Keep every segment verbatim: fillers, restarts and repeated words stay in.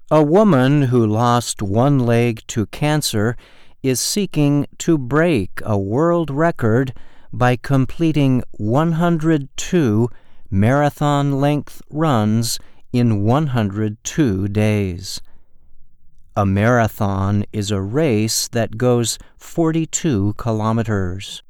A woman who lost one leg to cancer is seeking to break a world record by completing one hundred two marathon-length runs in one hundred two days. A marathon is a race that goes forty-two kilometers.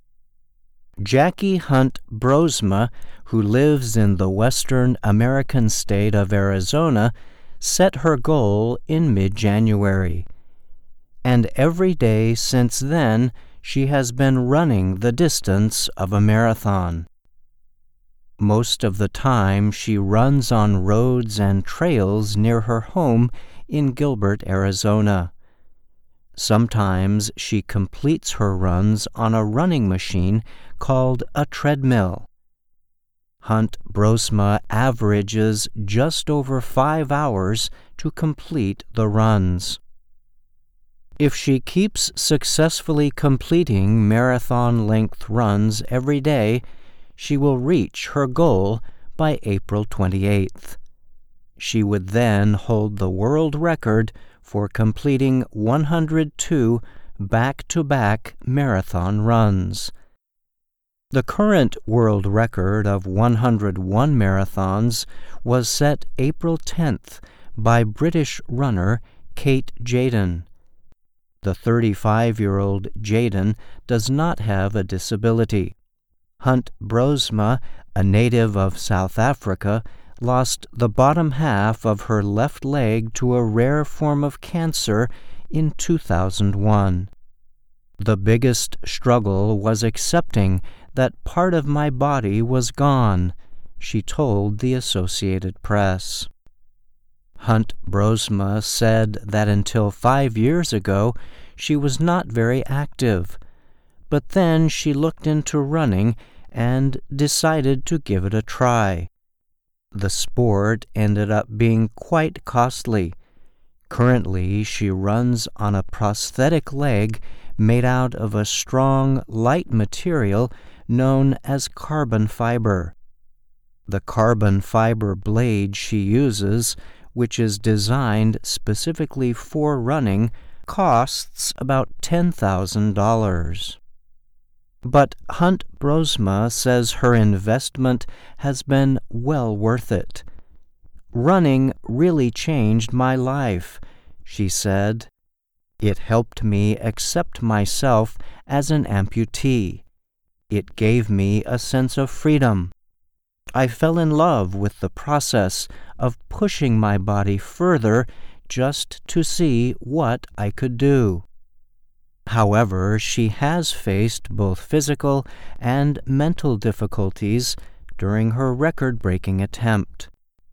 Jackie Hunt Brosma, who lives in the western American state of Arizona, set her goal in mid-January. And every day since then, she has been running the distance of a marathon. Most of the time, she runs on roads and trails near her home in Gilbert, Arizona. Sometimes she completes her runs on a running machine called a treadmill. Hunt Brosma averages just over five hours to complete the runs. If she keeps successfully completing marathon-length runs every day, she will reach her goal by April twenty-eighth. She would then hold the world record for completing one hundred two back-to-back marathon runs. The current world record of one hundred one marathons was set April tenth by British runner Kate Jaden. The thirty-five-year-old Jaden does not have a disability. Hunt Brosma, a native of South Africa, lost the bottom half of her left leg to a rare form of cancer in two thousand one. The biggest struggle was accepting that part of my body was gone, she told the Associated Press. Hunt Brosma said that until five years ago, she was not very active, but then she looked into running and decided to give it a try. The sport ended up being quite costly. Currently, she runs on a prosthetic leg made out of a strong, light material known as carbon fiber. The carbon fiber blade she uses, which is designed specifically for running, costs about ten thousand dollars. But Hunt Brosma says her investment has been well worth it. Running really changed my life, she said. It helped me accept myself as an amputee. It gave me a sense of freedom. I fell in love with the process of pushing my body further just to see what I could do. However, she has faced both physical and mental difficulties during her record-breaking attempt.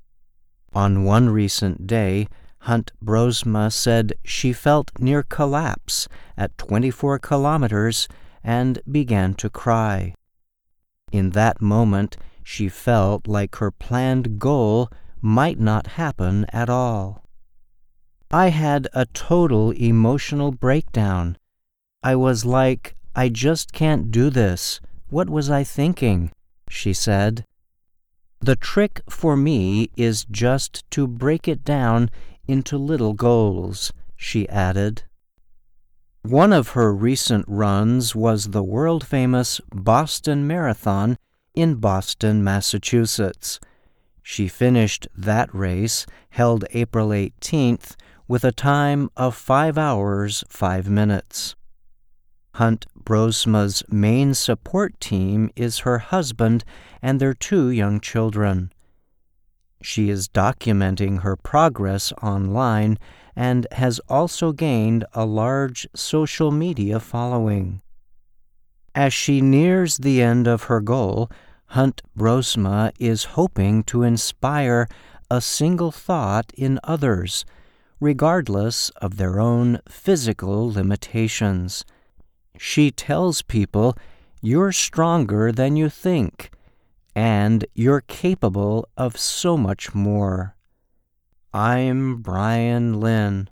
On one recent day, Hunt Brosma said she felt near collapse at twenty-four kilometers and began to cry. In that moment, she felt like her planned goal might not happen at all. I had a total emotional breakdown. I was like, I just can't do this. What was I thinking? She said. The trick for me is just to break it down into little goals, she added. One of her recent runs was the world-famous Boston Marathon in Boston, Massachusetts. She finished that race, held April eighteenth, with a time of five hours, five minutes. Hunt Brosma's main support team is her husband and their two young children. She is documenting her progress online and has also gained a large social media following. As she nears the end of her goal, Hunt Brosma is hoping to inspire a single thought in others, regardless of their own physical limitations. She tells people, you're stronger than you think, and you're capable of so much more. I'm Brian Lynn.